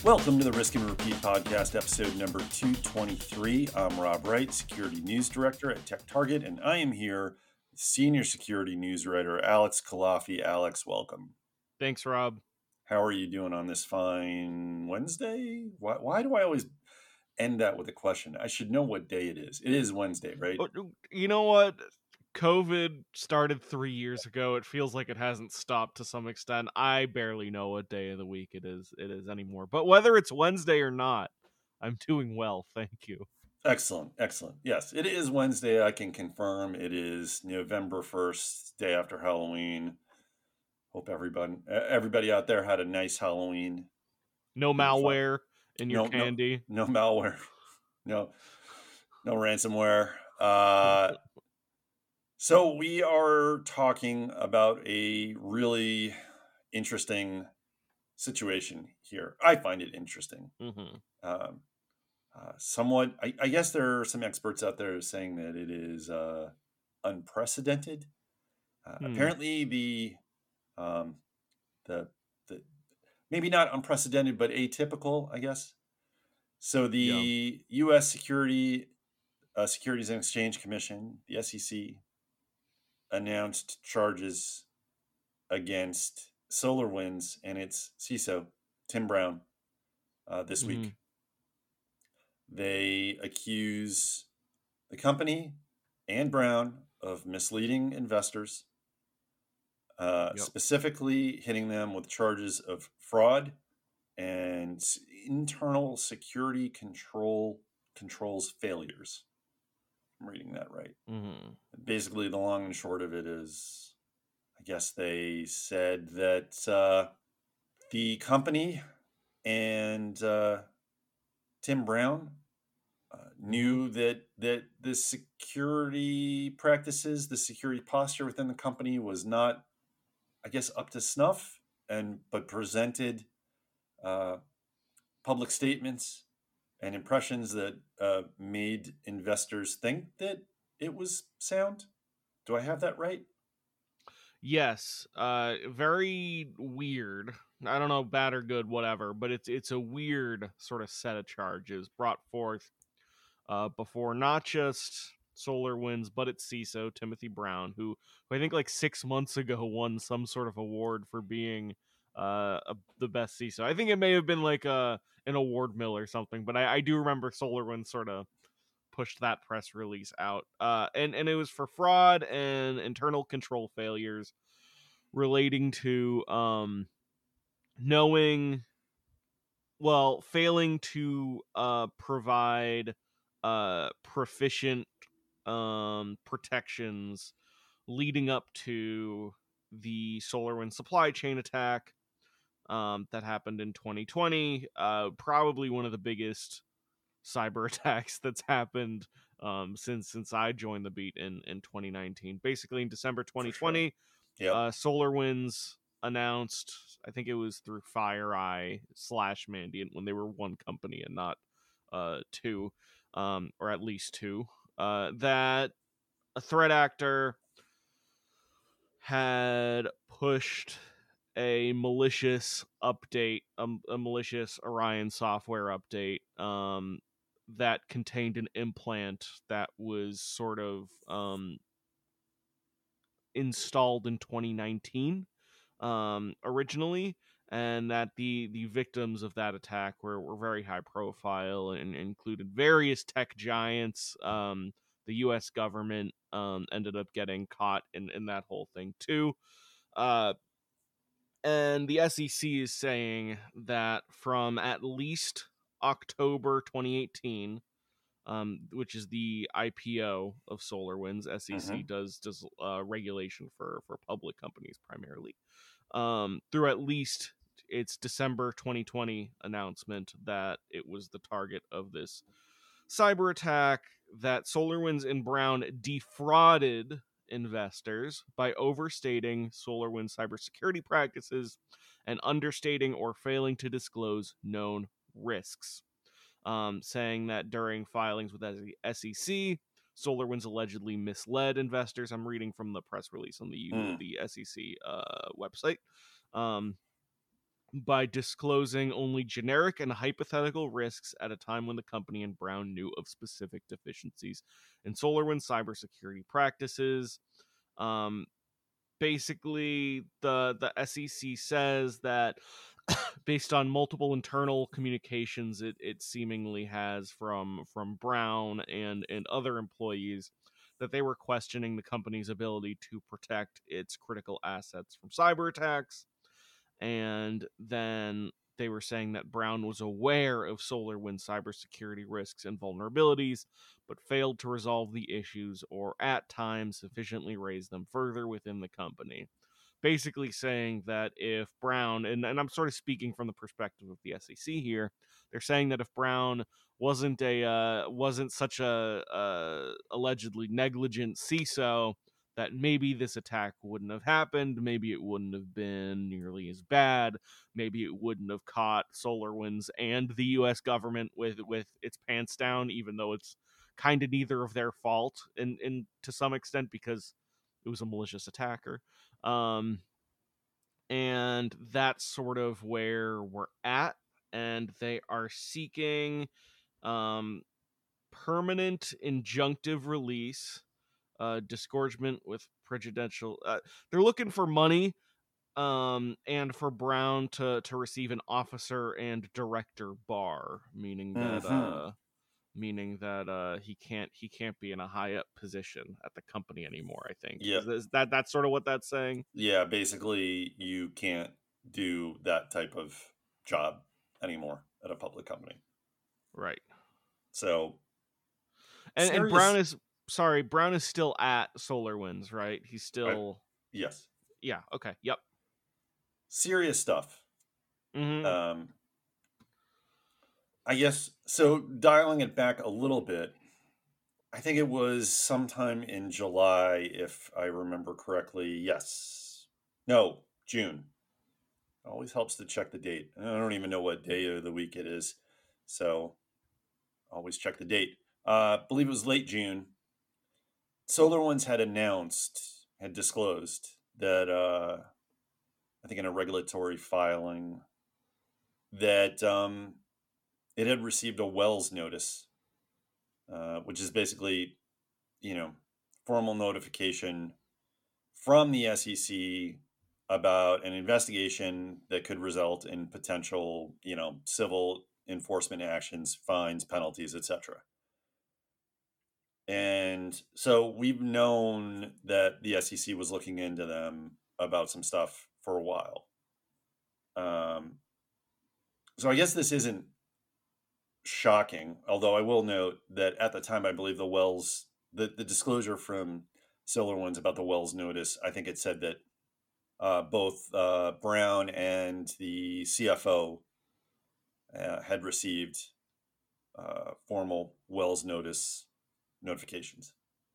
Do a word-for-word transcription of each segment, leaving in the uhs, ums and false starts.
Welcome to the Risk and Repeat podcast, episode number two twenty-three. I'm Rob Wright, Security News Director at TechTarget, and I am here with Senior Security News Writer Alex Kalafi. Alex, welcome. Thanks, Rob. How are you doing on this fine Wednesday? Why, why do I always end that with a question? I should know what day it is. It is Wednesday, right? You know what? COVID started three years ago. It feels like it hasn't stopped to some extent. I barely know what day of the week it is it is anymore. But whether it's Wednesday or not, I'm doing well, thank you. Excellent, excellent. Yes, it is Wednesday. I can confirm it is November first, day after Halloween. Hope everybody everybody out there had a nice Halloween. No malware in your no, candy. No, no malware. No, no ransomware. Uh, so we are talking about a really interesting situation here. I find it interesting. Mm-hmm. Um, uh, somewhat, I, I guess there are some experts out there saying that it is uh, unprecedented. Uh, hmm. Apparently, the um, the the maybe not unprecedented, but atypical, I guess. So the yeah. U S Security uh, Securities and Exchange Commission, the S E C, announced charges against SolarWinds and its C I S O, Tim Brown, uh, this mm-hmm. week. They accuse the company and Brown of misleading investors, uh, yep. specifically hitting them with charges of fraud and internal security control controls failures. I'm reading that right. Mm-hmm. Basically, the long and short of it is, I guess they said that uh, the company and uh, Tim Brown uh, knew that that the security practices, the security posture within the company was not, I guess, up to snuff, and but presented uh, public statements and impressions that uh, made investors think that it was sound. Do I have that right? Yes. Uh, very weird. I don't know, bad or good, whatever, but it's it's a weird sort of set of charges brought forth uh, before not just SolarWinds, but its C I S O, Timothy Brown, who, who I think like six months ago won some sort of award for being uh, a, the best C I S O. I think it may have been like a, an award mill or something, but I, I do remember SolarWinds sort of pushed that press release out. Uh, and, and it was for fraud and internal control failures relating to um, knowing, well, failing to uh, provide uh, proficient um, protections leading up to the SolarWinds supply chain attack um, that happened in twenty twenty. Uh, probably one of the biggest cyber attacks that's happened um, since since I joined the beat in, in twenty nineteen. Basically, in December twenty twenty, sure. Yep. uh, SolarWinds announced, I think it was through FireEye slash Mandiant, when they were one company and not uh, two, um, or at least two, uh, that a threat actor had pushed a malicious update, a, a malicious Orion software update um, that contained an implant that was sort of um, installed in twenty nineteen um, originally, and that the the victims of that attack were, were very high profile and included various tech giants. Um, the U S government um, ended up getting caught in, in that whole thing too. Uh, and the S E C is saying that from at least October twenty eighteen, um, which is the I P O of SolarWinds, S E C mm-hmm. does does uh, regulation for, for public companies primarily, um, through at least its December twenty twenty announcement that it was the target of this cyber attack, that SolarWinds and Brown defrauded investors by overstating SolarWinds cybersecurity practices and understating or failing to disclose known risks. Um, saying that during filings with S E C, SolarWinds allegedly misled investors. I'm reading from the press release on the mm. the S E C uh, website. Um, by disclosing only generic and hypothetical risks at a time when the company and Brown knew of specific deficiencies in SolarWinds cybersecurity practices. Um, basically, the the S E C says that based on multiple internal communications it, it seemingly has from from Brown and and other employees, that they were questioning the company's ability to protect its critical assets from cyber attacks. And then they were saying that Brown was aware of SolarWinds cybersecurity risks and vulnerabilities, but failed to resolve the issues or at times sufficiently raise them further within the company. Basically saying that if Brown, and, and I'm sort of speaking from the perspective of the S E C here, they're saying that if Brown wasn't a uh, wasn't such a uh, allegedly negligent C I S O, that maybe this attack wouldn't have happened, maybe it wouldn't have been nearly as bad, maybe it wouldn't have caught SolarWinds and the U S government with with its pants down, even though it's kind of neither of their fault, and and to some extent because it was a malicious attacker. Um, and that's sort of where we're at. And they are seeking um, permanent injunctive release, uh, disgorgement with prejudicial. Uh, they're looking for money, um, and for Brown to to receive an officer and director bar, meaning that Mm-hmm. uh, meaning that uh, he can't he can't be in a high up position at the company anymore. I think Yeah. is, is that that's sort of what that's saying. Yeah. Basically, you can't do that type of job anymore at a public company. Right. So, And and Brown serious. is sorry, Brown is still at SolarWinds, right? He's I, still yes. yeah, okay. Yep. Serious stuff. Mhm. Um, I guess so. Dialing it back a little bit, I think it was sometime in July, if I remember correctly. Yes. No, June. Always helps to check the date. I don't even know what day of the week it is. So always check the date. Uh, I believe it was late June. SolarWinds had announced, had disclosed that, uh, I think in a regulatory filing, that um, it had received a Wells notice, uh, which is basically, you know, formal notification from the S E C about an investigation that could result in potential, you know, civil enforcement actions, fines, penalties, et cetera. And so we've known that the S E C was looking into them about some stuff for a while. Um, so I guess this isn't shocking, although I will note that at the time, I believe the Wells, the, the disclosure from SolarWinds about the Wells notice, I think it said that uh, both uh, Brown and the C F O uh, had received uh, formal Wells notice notifications.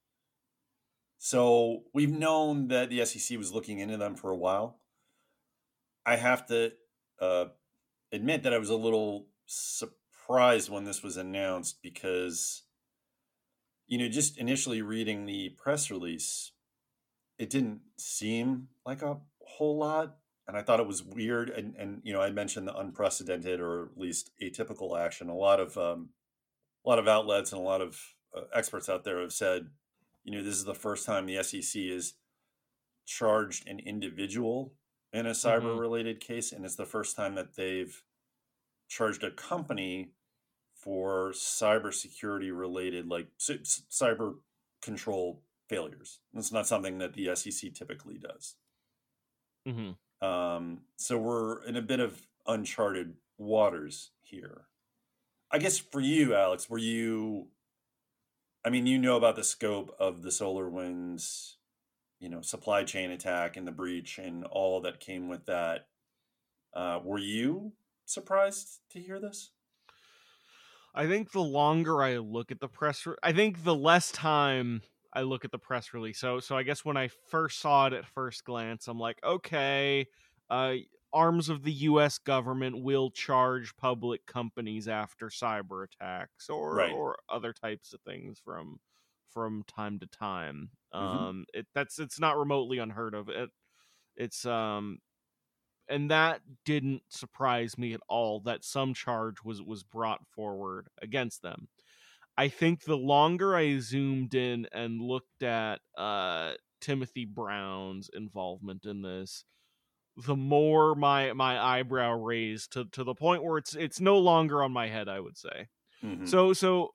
So we've known that the S E C was looking into them for a while. I have to uh, admit that I was a little surprised when this was announced because, you know, just initially reading the press release, it didn't seem like a whole lot. And I thought it was weird. And, and you know, I mentioned the unprecedented or at least atypical action. A lot of um, a lot of outlets and a lot of uh, experts out there have said, you know, this is the first time the S E C has charged an individual in a cyber Mhm. related case, and it's the first time that they've charged a company for cybersecurity related, like c- cyber control failures. That's not something that the S E C typically does. Mhm. Um, so we're in a bit of uncharted waters here. I guess for you, Alex, were you? I mean, you know about the scope of the SolarWinds, you know, supply chain attack and the breach and all that came with that. Uh, were you surprised to hear this? I think the longer I look at the press re- I think the less time I look at the press release. So so I guess when I first saw it at first glance, I'm like, okay, uh arms of the U S government will charge public companies after cyber attacks or Right. or other types of things from from time to time. Mm-hmm. Um it that's it's not remotely unheard of. It it's um and that didn't surprise me at all that some charge was was brought forward against them. I think the longer I zoomed in and looked at uh, Timothy Brown's involvement in this, the more my my eyebrow raised to to the point where it's it's no longer on my head, I would say. Mm-hmm. So so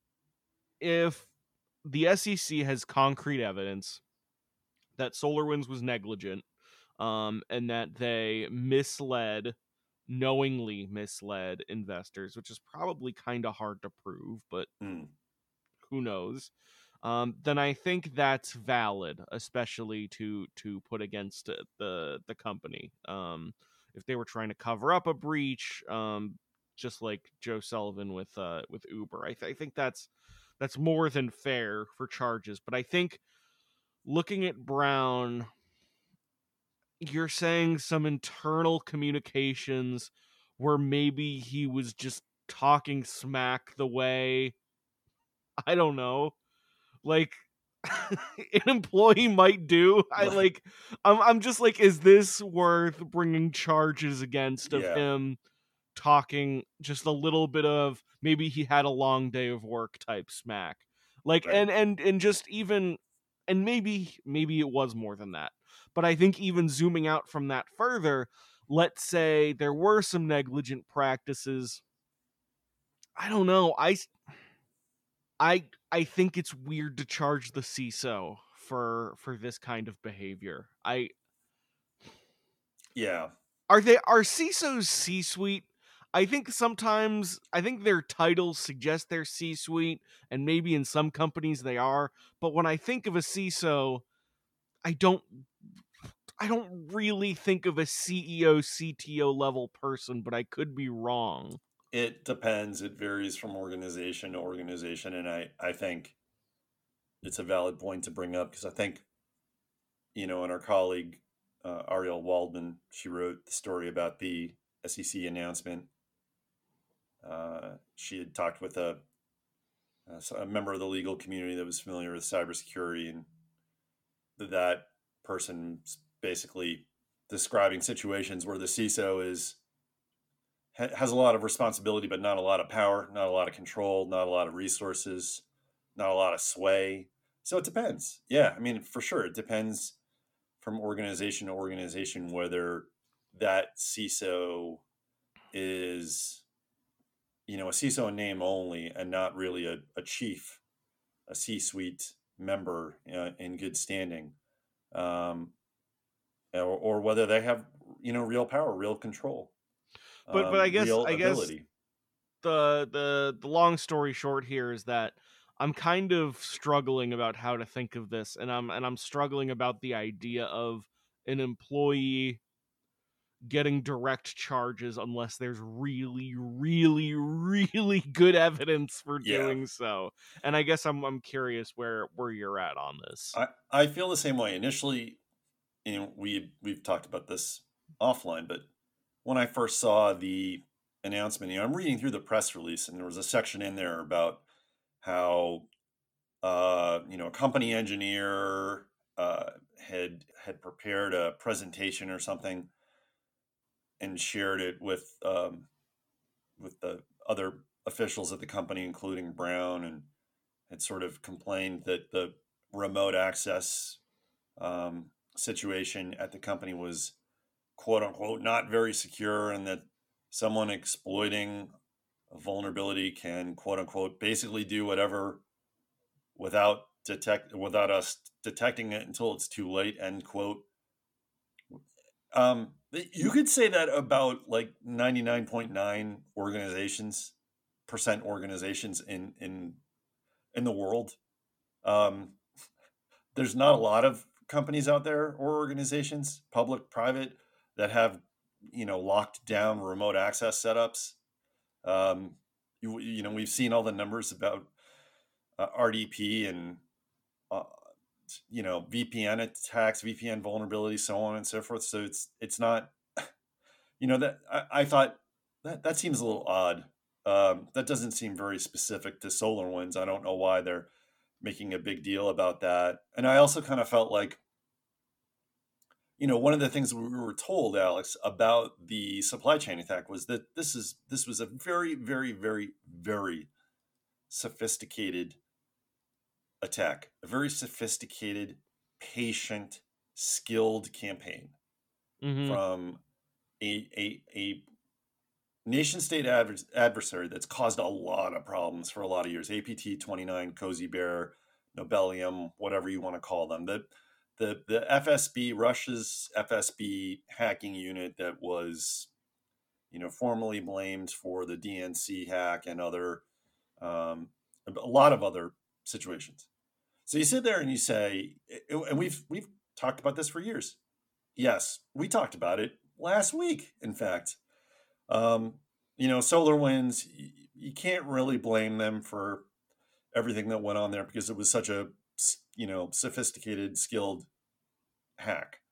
if the S E C has concrete evidence that SolarWinds was negligent, um, and that they misled, knowingly misled investors, which is probably kind of hard to prove, but Mm. who knows? Um, then I think that's valid, especially to to put against the the company. Um, if they were trying to cover up a breach, um, just like Joe Sullivan with uh, with Uber, I, th- I think that's that's more than fair for charges. But I think looking at Brown, you're saying some internal communications where maybe he was just talking smack the way, I don't know, like an employee might do. I like I'm I'm just like, is this worth bringing charges against of Yeah. him talking just a little bit of maybe he had a long day of work type smack? Like Right. and and and just even and maybe maybe it was more than that. But I think even zooming out from that further, let's say there were some negligent practices. I don't know. I I I think it's weird to charge the C I S O for for this kind of behavior. I Yeah. are they are C I S Os C-suite? I think sometimes I think their titles suggest they're C-suite, and maybe in some companies they are. But when I think of a C I S O, I don't I don't really think of a C E O, C T O level person, but I could be wrong. It depends. It varies from organization to organization, and I I think it's a valid point to bring up because I think, you know, and our colleague uh, Ariel Waldman, she wrote the story about the S E C announcement. Uh, she had talked with a, a member of the legal community that was familiar with cybersecurity, and that person basically describing situations where the C I S O is has a lot of responsibility, but not a lot of power, not a lot of control, not a lot of resources, not a lot of sway. So it depends. Yeah, I mean, for sure, it depends from organization to organization whether that C I S O is, you know, a C I S O in name only and not really a, a chief, a C-suite member uh, in good standing, um, or, or whether they have, you know, real power, real control, But but I um, guess real I guess ability. the the the long story short here is that I'm kind of struggling about how to think of this, and I'm and I'm struggling about the idea of an employee getting direct charges unless there's really really really good evidence for Yeah, doing so. And I guess I'm I'm curious where where you're at on this. I, I feel the same way. Initially, you know, we we've talked about this offline, but when I first saw the announcement, you know, I'm reading through the press release, and there was a section in there about how, uh, you know, a company engineer uh, had had prepared a presentation or something and shared it with um, with the other officials at the company, including Brown, and had sort of complained that the remote access um, situation at the company was quote unquote not very secure, and that someone exploiting a vulnerability can quote unquote basically do whatever without detect without us detecting it until it's too late, end quote. Um, you could say that about like ninety-nine point nine organizations, percent organizations in in in the world. Um, there's not a lot of companies out there or organizations, public, private, that have, you know, locked down remote access setups. Um, you, you know, we've seen all the numbers about uh, R D P and uh, you know, V P N attacks, V P N vulnerability, so on and so forth. So it's it's not, you know, that I, I thought that that seems a little odd. Um, that doesn't seem very specific to SolarWinds. I don't know why they're making a big deal about that. And I also kind of felt like, you know, one of the things we were told, Alex, about the supply chain attack was that this is this was a very, very, very, very sophisticated attack, a very sophisticated, patient, skilled campaign Mm-hmm. from a a, a nation state adver- adversary that's caused a lot of problems for a lot of years. A P T twenty-nine, Cozy Bear, Nobelium, whatever you want to call them. The the the F S B, Russia's F S B hacking unit that was, you know, formally blamed for the D N C hack and other um, a lot of other situations. So you sit there and you say, and we've we've talked about this for years. Yes, we talked about it last week, in fact. Um, you know, SolarWinds, you, you can't really blame them for everything that went on there because it was such a, you know, sophisticated, skilled hack.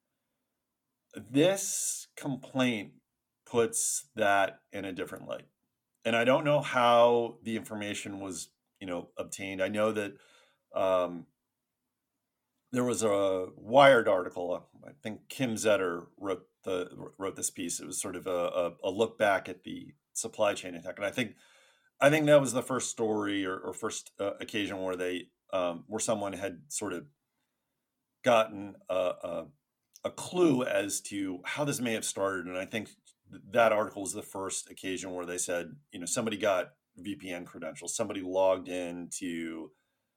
This complaint puts that in a different light. And I don't know how the information was, you know, obtained. I know that um, there was a Wired article. I think Kim Zetter wrote the wrote this piece. It was sort of a, a, a look back at the supply chain attack, and I think I think that was the first story or, or first uh, occasion where they um, where someone had sort of gotten a, a, a clue as to how this may have started. And I think th- that article was the first occasion where they said, you know, somebody got V P N credentials, somebody logged into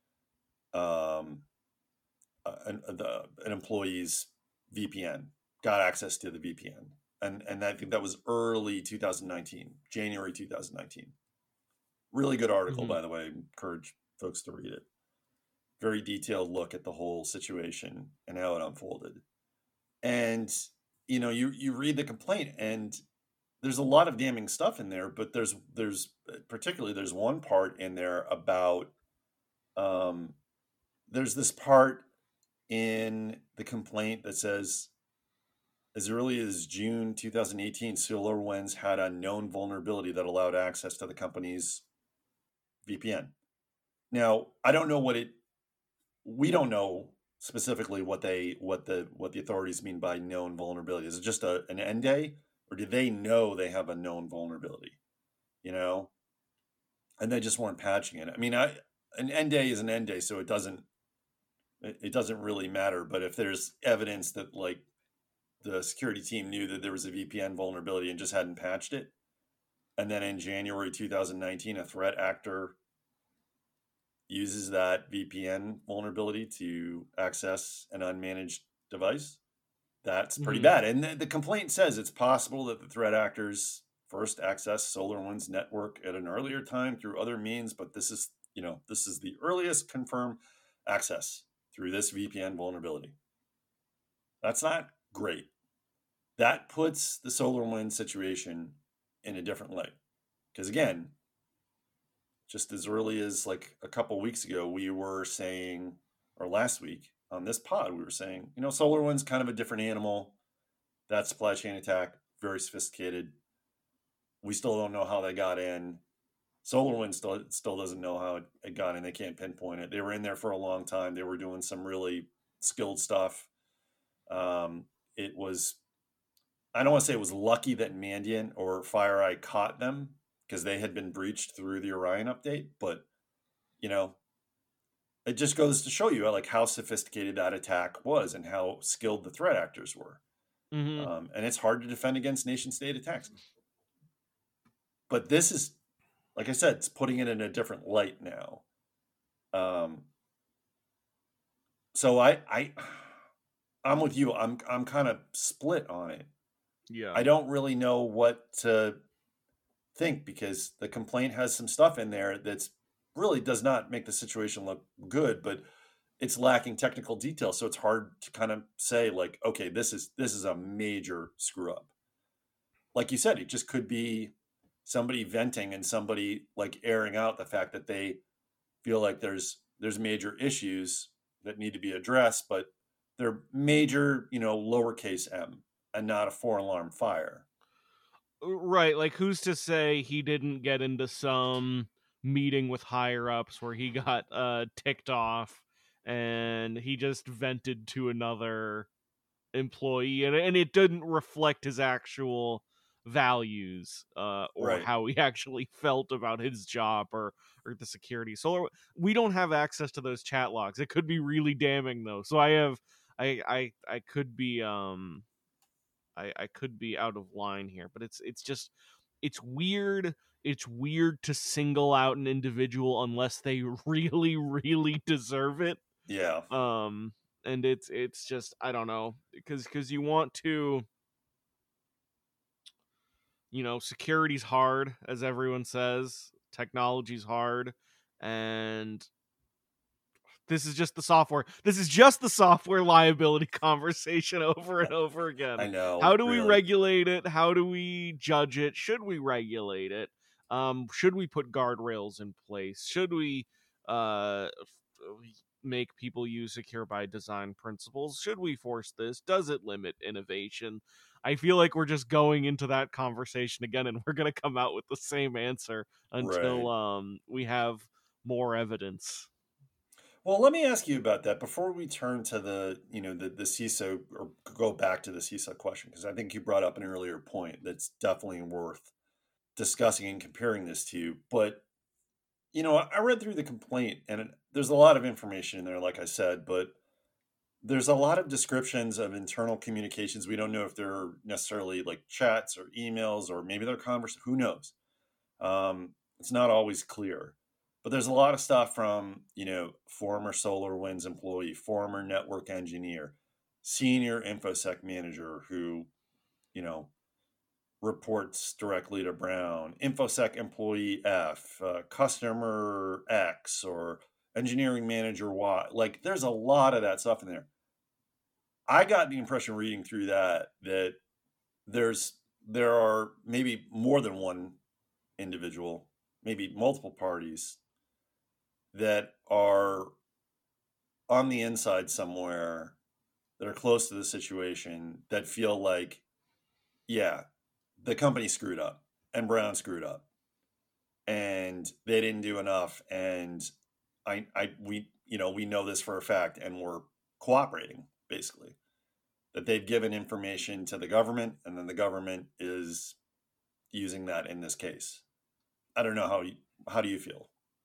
um, uh, an, uh, the, an employee's V P N, got access to the V P N. And, and I think that was early two thousand nineteen, January two thousand nineteen. Really good article, Mm-hmm. by the way. Encourage folks to read it. Very detailed look at the whole situation and how it unfolded. And, you know, you, you read the complaint and there's a lot of damning stuff in there, but there's, there's particularly, there's one part in there about, um, there's this part in the complaint that says, as early as June two thousand eighteen, SolarWinds had a known vulnerability that allowed access to the company's V P N. Now, I don't know what it, we don't know specifically what they, what the, what the authorities mean by known vulnerability. Is it just a, an end day, or do they know they have a known vulnerability, you know, and they just weren't patching it? I mean, I, an end day is an end day, so it doesn't, it, it doesn't really matter. But if there's evidence that like the security team knew that there was a V P N vulnerability and just hadn't patched it, and then in January two thousand nineteen, a threat actor uses that V P N vulnerability to access an unmanaged device, that's pretty Mm-hmm. bad. And the, the complaint says it's possible that the threat actors first accessed SolarWinds network at an earlier time through other means, but this is, you know, this is the earliest confirmed access through this V P N vulnerability. That's not great. That puts the SolarWinds situation in a different light. Because again, just as early as like a couple weeks ago, we were saying, or last week on this pod, we were saying, you know, SolarWinds kind of a different animal. That supply chain attack, very sophisticated. We still don't know how they got in. SolarWinds still still doesn't know how it got in. They can't pinpoint it. They were in there for a long time. They were doing some really skilled stuff. Um, it was, I don't want to say it was lucky that Mandiant or FireEye caught them because they had been breached through the Orion update, but you know, it just goes to show you like how sophisticated that attack was and how skilled the threat actors were. Mm-hmm. Um, and it's hard to defend against nation state attacks. But this is, like I said, it's putting it in a different light now. Um, so I, I, I'm with you. I'm, I'm kind of split on it. Yeah. I don't really know what to think because the complaint has some stuff in there that's really does not make the situation look good, but it's lacking technical detail. So it's hard to kind of say like, okay, this is, this is a major screw up. Like you said, it just could be somebody venting and somebody like airing out the fact that they feel like there's there's major issues that need to be addressed, but they're major, you know, lowercase m and not a four alarm fire. Right, like who's to say he didn't get into some meeting with higher ups where he got uh ticked off and he just vented to another employee, and and it didn't reflect his actual values uh or Right. how he actually felt about his job or or the security. So we don't have access to those chat logs. It could be really damning though. So I have I I I could be um I I could be out of line here, but it's it's just it's weird. It's weird to single out an individual unless they really really deserve it. Yeah. Um and it's it's just I don't know, because because you want to, you know, security's hard, as everyone says. Technology's hard, and this is just the software. This is just the software liability conversation over and over again. I know, How do we really. regulate it? How do we judge it? Should we regulate it? Um, should we put guardrails in place? Should we uh, make people use secure by design principles? Should we force this? Does it limit innovation? I feel like we're just going into that conversation again, and we're going to come out with the same answer until Right. um, we have more evidence. Well, let me ask you about that before we turn to the, you know, the the C I S O, or go back to the C I S O question, because I think you brought up an earlier point that's definitely worth discussing and comparing this to. But, you know, I read through the complaint, and it, there's a lot of information in there, like I said, but there's a lot of descriptions of internal communications. We don't know if they're necessarily like chats or emails, or maybe they're convers. Who knows? Um, it's not always clear. But there's a lot of stuff from, you know, former SolarWinds employee, former network engineer, senior InfoSec manager who, you know, reports directly to Brown, InfoSec employee F, uh, customer X, or engineering manager Y. Like, there's a lot of that stuff in there. I got the impression reading through that that there's there are maybe more than one individual, maybe multiple parties that are on the inside somewhere, that are close to the situation, that feel like, yeah, the company screwed up and Brown screwed up and they didn't do enough. And I, I, we, you know, we know this for a fact, and we're cooperating, basically, that they've given information to the government, and then the government is using that in this case. I don't know how you, how do you feel?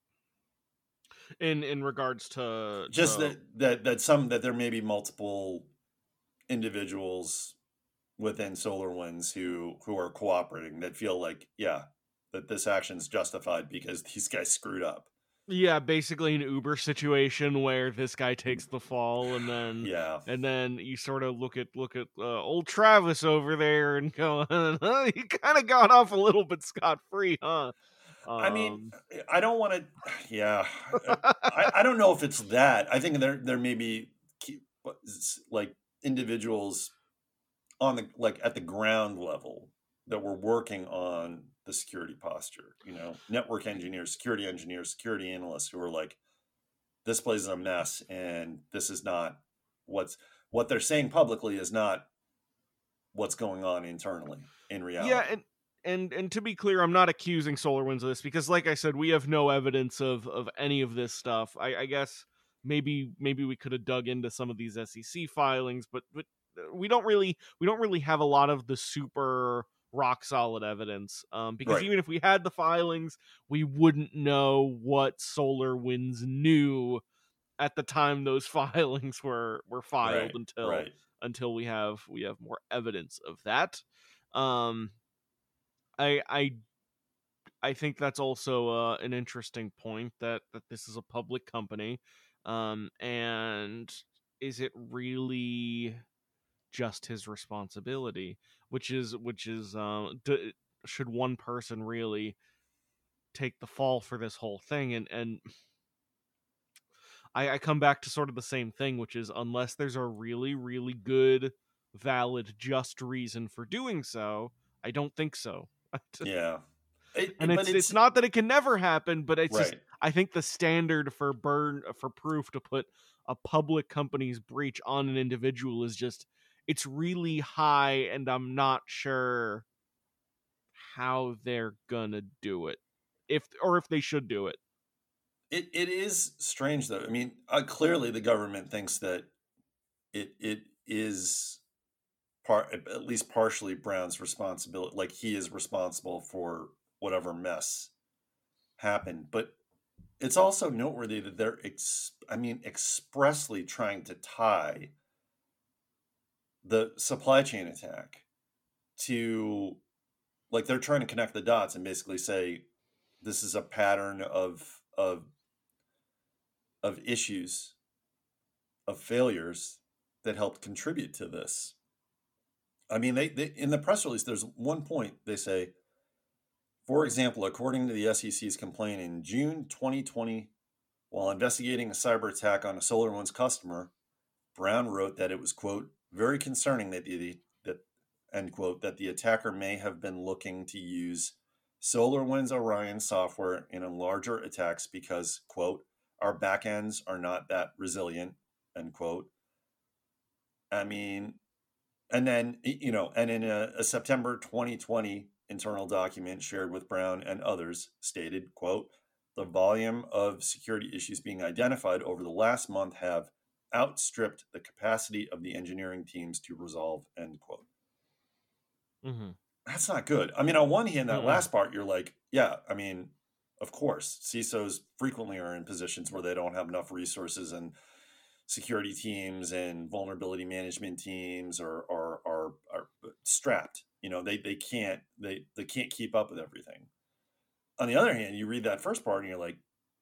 in in regards to Just to that that that some that there may be multiple individuals within SolarWinds who who are cooperating, that feel like, yeah, that this action's justified because these guys screwed up. yeah, basically an Uber situation where this guy takes the fall, and then Yeah. and then you sort of look at look at uh, old Travis over there and go, huh, he kind of got off a little bit scot free, huh? I mean, Um, I don't want to. Yeah, I, I don't know if it's that. I think there there may be key- what is- like individuals on the, like, at the ground level, that were working on the security posture. You know, network engineers, security engineers, security analysts who are like, this place is a mess, and this is not what's what they're saying publicly is not what's going on internally in yeah, reality. and and and to be clear, I'm not accusing SolarWinds of this because, like I said, we have no evidence of of any of this stuff. I, I guess maybe maybe we could have dug into some of these S E C filings, but but uh, we don't really we don't really have a lot of the super rock solid evidence. Um, because Right. even if we had the filings, we wouldn't know what SolarWinds knew at the time those filings were were filed Right. until Right. until we have we have more evidence of that. Um, I I I think that's also uh, an interesting point that that this is a public company, um, and is it really just his responsibility? Which is which is uh, d- should one person really take the fall for this whole thing? And and I, I come back to sort of the same thing, which is unless there's a really really good, valid, just reason for doing so, I don't think so. Yeah. It, And it- but it's it's it's not that it can never happen, but it's just right. I think the standard for burn for proof to put a public company's breach on an individual is just it's really high, and I'm not sure how they're gonna do it. If or if they should do it. It it is strange though. I mean, uh, clearly the government thinks that it it is part at least partially Brown's responsibility. Like he is responsible for whatever mess happened. But it's also noteworthy that they're, ex- I mean, expressly trying to tie the supply chain attack to, like, they're trying to connect the dots and basically say this is a pattern of of of issues, of failures that helped contribute to this. I mean, they, they in the press release, there's one point they say, for example, according to the S E C's complaint in June twenty twenty, while investigating a cyber attack on a SolarWinds customer, Brown wrote that it was, quote, very concerning that the that end quote that the attacker may have been looking to use SolarWinds Orion software in larger attacks because, quote, our backends are not that resilient, end quote. I mean, and then, you know, and in a, a September twenty twenty internal document shared with Brown and others stated, quote, the volume of security issues being identified over the last month have outstripped the capacity of the engineering teams to resolve, end quote. Mm-hmm. That's not good. I mean, on one hand, that Mm-mm. last part, you're like, yeah, I mean, of course, C I S Os frequently are in positions where they don't have enough resources, and security teams and vulnerability management teams are are are, are strapped. You know, they they can't they they can't keep up with everything. On the other hand, you read that first part and you're like,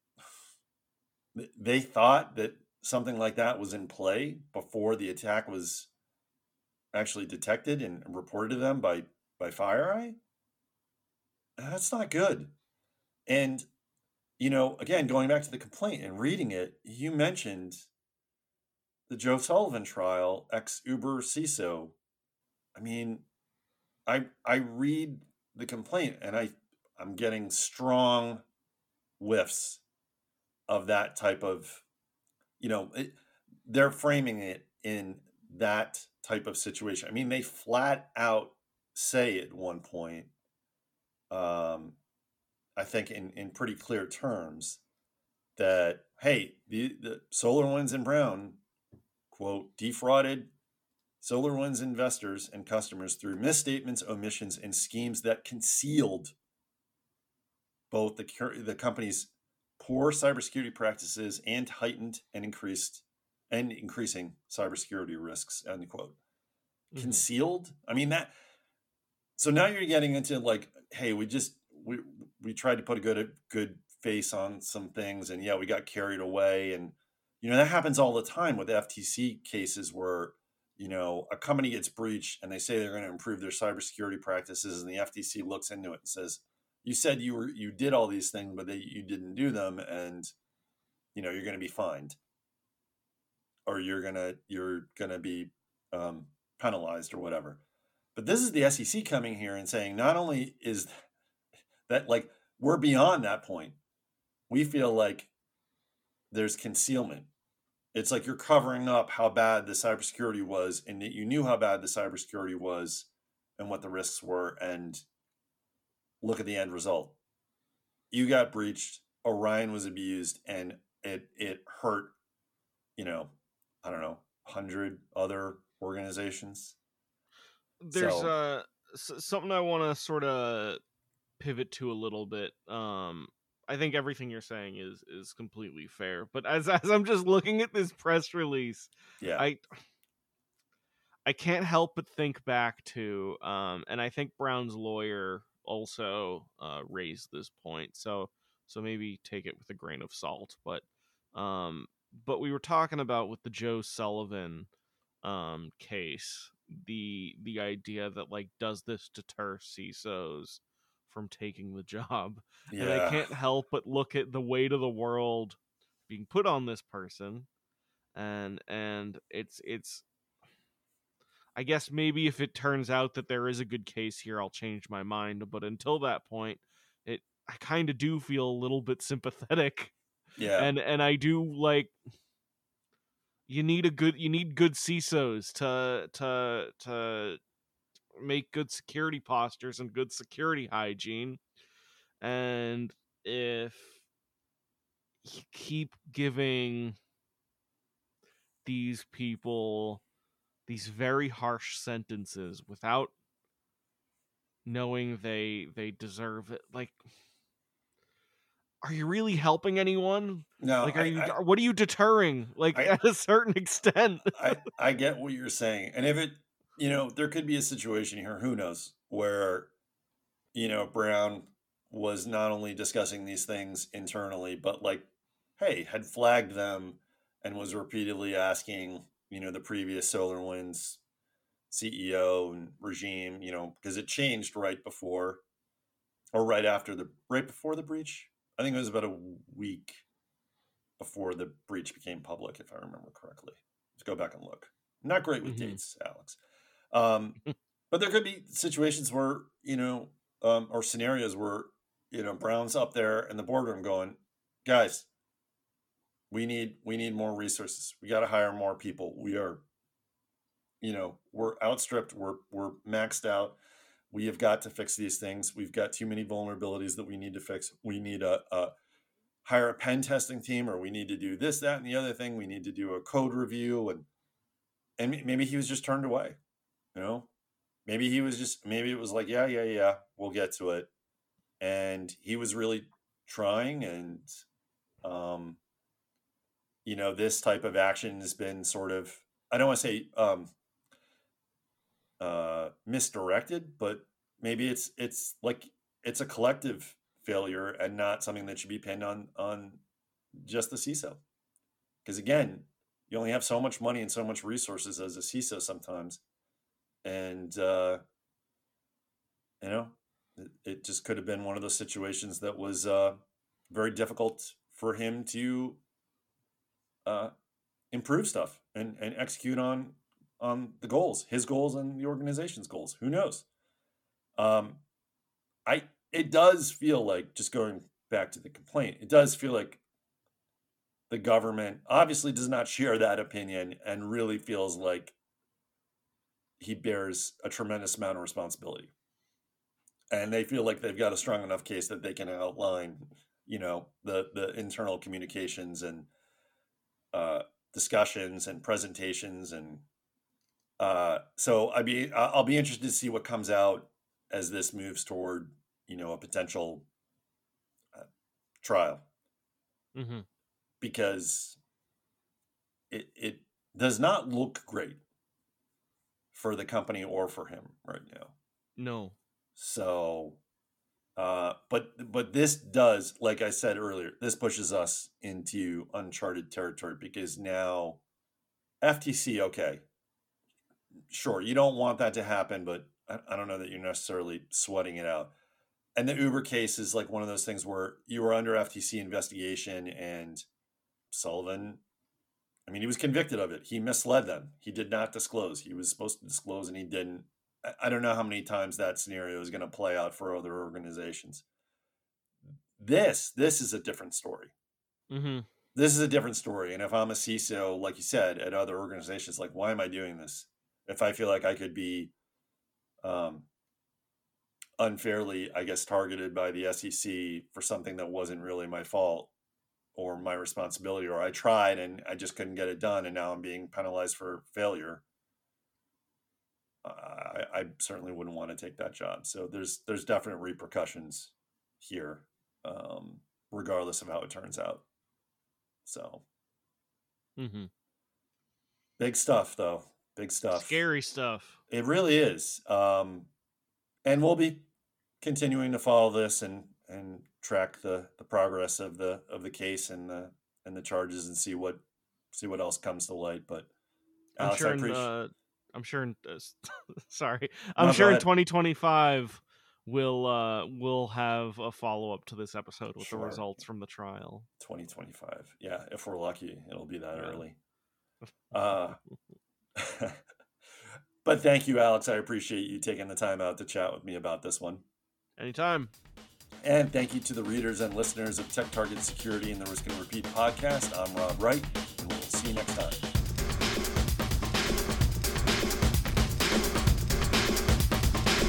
they thought that something like that was in play before the attack was actually detected and reported to them by by FireEye. That's not good. And you know, again, going back to the complaint and reading it, you mentioned the Joe Sullivan trial, ex Uber C I S O. I mean, I I read the complaint and I I'm getting strong whiffs of that type of, you know, it, they're framing it in that type of situation. I mean, they flat out say at one point, um, I think in, in pretty clear terms, that, hey, the, the SolarWinds and Brown, quote, defrauded SolarWinds investors and customers through misstatements, omissions, and schemes that concealed both the, the company's poor cybersecurity practices and heightened and increased and increasing cybersecurity risks, end quote. Mm-hmm. Concealed? I mean, that, so now you're getting into like, hey, we just, we we tried to put a good, good face on some things, and yeah, we got carried away. And, you know, that happens all the time with F T C cases where, you know, a company gets breached and they say they're going to improve their cybersecurity practices, and the F T C looks into it and says, you said you were you did all these things, but they, you didn't do them, and you know you're going to be fined, or you're gonna you're gonna be um, penalized or whatever. But this is the S E C coming here and saying not only is that, like, we're beyond that point, we feel like there's concealment. It's like you're covering up how bad the cybersecurity was, and that you knew how bad the cybersecurity was and what the risks were, and look at the end result. You got breached, Orion was abused, and it it hurt, you know, I don't know, one hundred other organizations. There's so, uh something I want to sort of pivot to a little bit. Um I think everything you're saying is is completely fair, but as as I'm just looking at this press release, yeah. I I can't help but think back to um and I think Brown's lawyer also uh raised this point. So so maybe take it with a grain of salt, but um but we were talking about with the Joe Sullivan um case, the the idea that, like, does this deter C I S Os from taking the job? Yeah. And I can't help but look at the weight of the world being put on this person, and and it's it's I guess maybe if it turns out that there is a good case here, I'll change my mind, but until that point, it I kind of do feel a little bit sympathetic. Yeah. And and I do, like, you need a good you need good C I S Os to to to make good security postures and good security hygiene. And if you keep giving these people these very harsh sentences without knowing they they deserve it. Like, are you really helping anyone? No, Like, are I, you? I, What are you deterring? Like, I, at a certain extent. I, I get what you're saying, and if it, you know, there could be a situation here. Who knows where, you know, Brown was not only discussing these things internally, but like, hey, had flagged them and was repeatedly asking, you know, the previous SolarWinds C E O and regime, you know, because it changed right before or right after the right before the breach. I think it was about a week before the breach became public, if I remember correctly. Let's go back and look. I'm not great with mm-hmm. dates, Alex. Um, but there could be situations where, you know, um, or scenarios where, you know, Brown's up there in the boardroom going, guys, we need we need more resources. We got to hire more people. We are, you know, we're outstripped. We're we're maxed out. We have got to fix these things. We've got too many vulnerabilities that we need to fix. We need a, a hire a pen testing team, or we need to do this, that, and the other thing. We need to do a code review, and and maybe he was just turned away. You know, maybe he was just maybe it was like, yeah, yeah, yeah, we'll get to it. And he was really trying, and um, you know, this type of action has been sort of, I don't want to say um, uh, misdirected, but maybe it's it's like it's a collective failure and not something that should be pinned on on just the C I S O. Because again, you only have so much money and so much resources as a C I S O sometimes, and uh, you know, it, it just could have been one of those situations that was uh, very difficult for him to uh, improve stuff and and execute on on the goals, his goals and the organization's goals. Who knows? Um, I it does feel like, just going back to the complaint, it does feel like the government obviously does not share that opinion and really feels like he bears a tremendous amount of responsibility. And they feel like they've got a strong enough case that they can outline, you know, the the internal communications and uh, discussions and presentations, and uh, so I'd be I'll be interested to see what comes out as this moves toward, you know, a potential uh, trial, mm-hmm. because it it does not look great for the company or for him right now. No. So, uh, but but this does, like I said earlier, this pushes us into uncharted territory, because now F T C, okay, sure, you don't want that to happen, but I, I don't know that you're necessarily sweating it out. And the Uber case is like one of those things where you were under F T C investigation, and Sullivan, I mean, he was convicted of it. He misled them. He did not disclose. He was supposed to disclose, and he didn't. I don't know how many times that scenario is going to play out for other organizations. This, this is a different story. Mm-hmm. This is a different story. And if I'm a C I S O, like you said, at other organizations, like, why am I doing this? If I feel like I could be um, unfairly, I guess, targeted by the S E C for something that wasn't really my fault or my responsibility, or I tried and I just couldn't get it done, and now I'm being penalized for failure, I, I certainly wouldn't want to take that job. So there's there's definite repercussions here, um, regardless of how it turns out. So, mm-hmm. Big stuff, though. Big stuff. Scary stuff. It really is. Um, and we'll be continuing to follow this and and track the, the progress of the of the case and the and the charges, and see what see what else comes to light. But Alex, I'm sure I appreciate. In, uh, I'm sure. In, uh, sorry, I'm no, sure in twenty twenty-five we'll uh, we'll have a follow up to this episode with sure. the results from the trial. twenty twenty-five, yeah. If we're lucky, it'll be that yeah. early. Uh, but thank you, Alex. I appreciate you taking the time out to chat with me about this one. Anytime. And thank you to the readers and listeners of Tech Target Security and the Risk and Repeat podcast. I'm Rob Wright, and we'll see you next time.